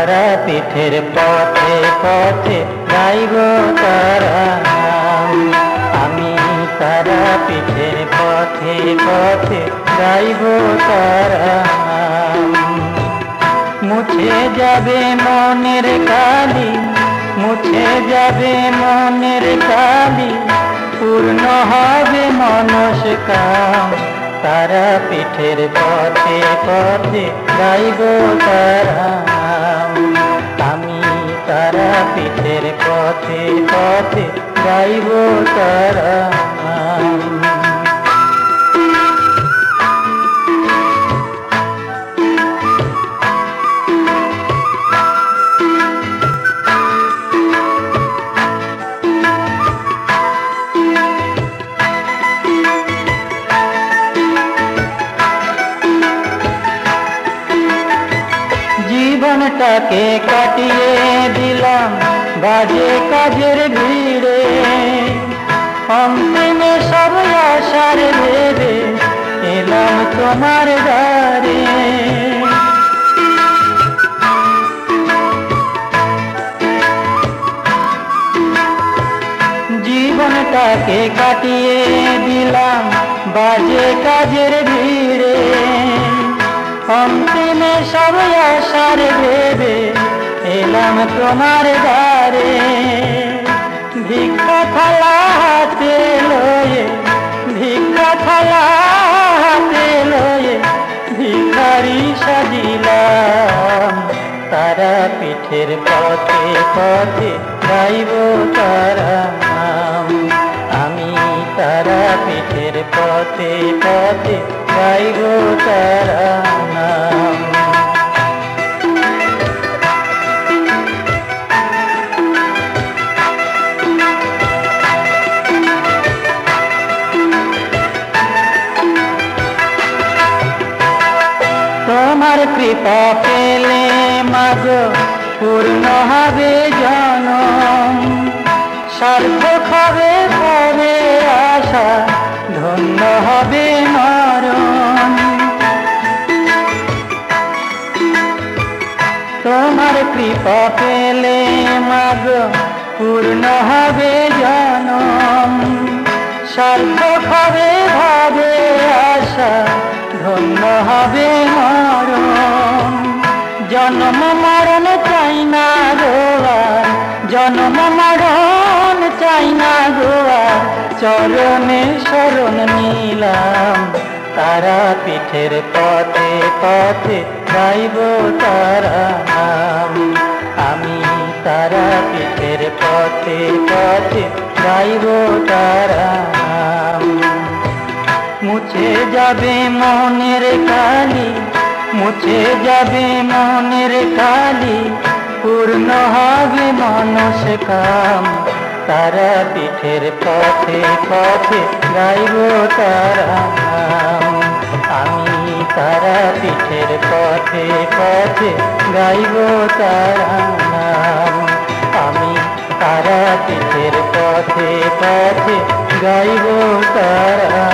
তারাপীঠের পথে পথে গাইব তারা নাম। আমি তারাপীঠের পথে পথে গাইব তারা নাম। মুছে যাবে মনের কালি, মুছে যাবে মনের কালি, পূর্ণ হবে মনস্কাম। তারাপীঠের পথে পথে গাইব তারা নাম। আমি তারাপীঠের পথে পথে গাইব তারা নাম। জীবনটাকে কাটিয়ে দিলাম বাজে কাজের ভিড়ে, অন্তিমে সব আশার ভেবে এলাম তোমার দ্বারে। জীবনটাকে কাটিয়ে দিলাম বাজে কাজের ভিড়ে, অন্তিমে সব আশার ভেবে এলাম তোমার দ্বারে। ভিক্ষা থালা হাতে লয়ে, ভিক্ষা থালা হাতে লয়ে ভিখারি সাজিলাম। তারাপীঠের পথে পথে গাইব তারা নাম। আমি তারাপীঠের পথে পথে গাইব তারা নাম। তোমার কৃপা পেলে মাগো পূর্ণ হবে জনম, সার্থক হবে পরে আশা, ধন্য হবে মরণ। তোমার কৃপা পেলে মাগো পূর্ণ হবে জনম, সার্থক হবে ভাবে আশা, ধন্য হবে মরণ। জন্ম মরণ চাই না গোয়ার, জন্ম মরণ চাই না গোয়ার, চরণে শরণ নিলাম। তারাপীঠের পথে পথে গাইব তারা নাম। আমি তারাপীঠের পথে পথে গাইব তারা নাম। মুছে যাবে মনের কালি, মুছে যাবে মনের কালি, পূর্ণ হবে মনস্কাম। তারাপীঠের পথে পথে গাইব তারা নাম। আমি তারাপীঠের পথে পথে গাইব তারা নাম। আমি তারাপীঠের পথে পথে গাইব তারা